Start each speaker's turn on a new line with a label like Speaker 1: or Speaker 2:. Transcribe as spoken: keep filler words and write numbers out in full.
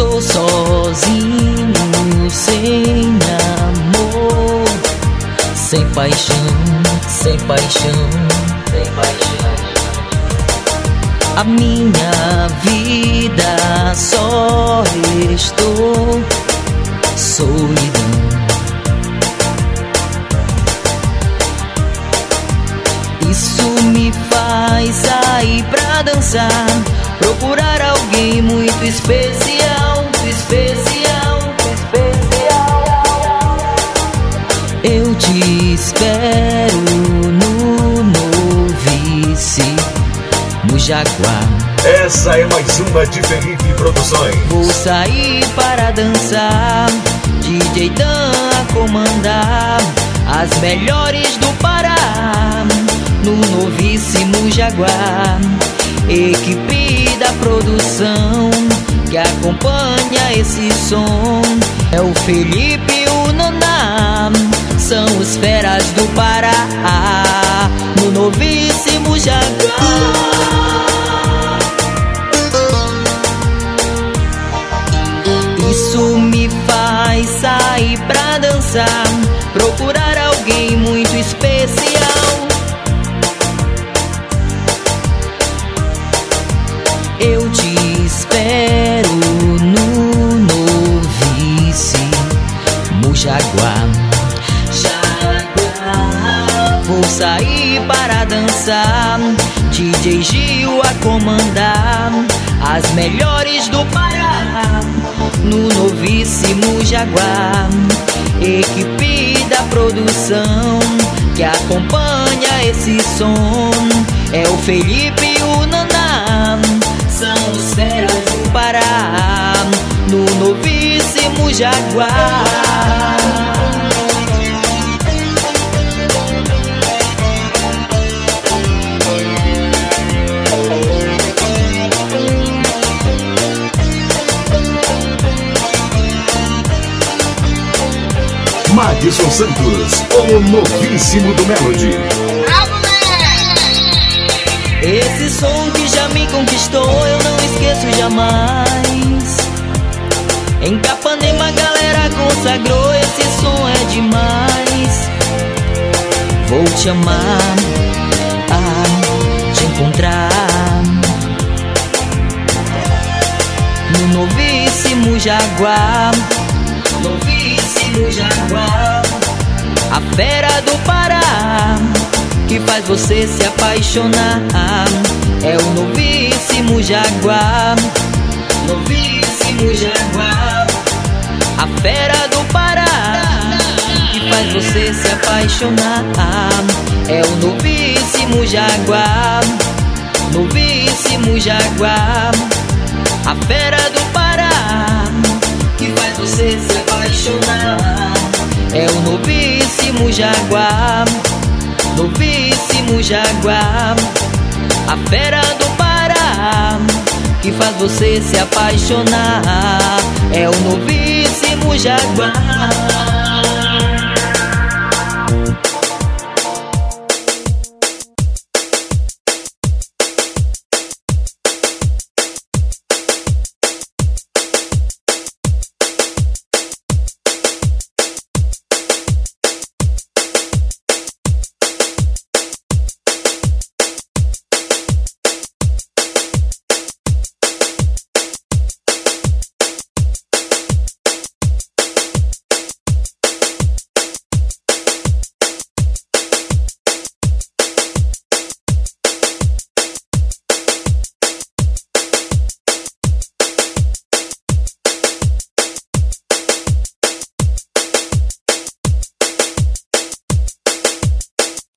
Speaker 1: Estou sozinho, sem amor, sem paixão, sem paixão, sem paixão. A minha vida só estou solidão. Isso me faz sair pra dançar, procurar alguém muito especial, especial, especial. Eu te espero no Novice, no Jaguar.
Speaker 2: Essa é mais uma de Felipe Produções.
Speaker 1: Vou sair para dançar, D J Dan a comandar as melhores do Pará, no novíssimo Jaguar. Equipe da produção que acompanha esse som é o Felipe e o Naná, são os feras do Pará, no novíssimo Jaguar. Isso me faz sair pra dançar, procurar alguém muito especial. Eu te espero no Novice, no Jaguar. Jaguar. Vou sair para dançar, D J Gil a comandar as melhores do Pará, no novíssimo Jaguar. Equipe da produção que acompanha esse som é o Felipe e o Naná, são os feras do Pará, no novíssimo Jaguar.
Speaker 2: Madison Santos, o novíssimo do Melody.
Speaker 1: Esse som que já me conquistou, eu não esqueço jamais. Em Capanema a galera consagrou, esse som é demais. Vou te amar, a te encontrar, no novíssimo Jaguar, novíssimo Jaguar. A fera do Pará que faz você se apaixonar é o novíssimo Jaguar, novíssimo Jaguar. A fera do Pará que faz você se apaixonar é o novíssimo Jaguar, novíssimo Jaguar. A fera do Pará que faz você se apaixonar é o novíssimo Jaguar, novíssimo Jaguar. A fera do Pará que faz você se apaixonar é o novíssimo Jaguar.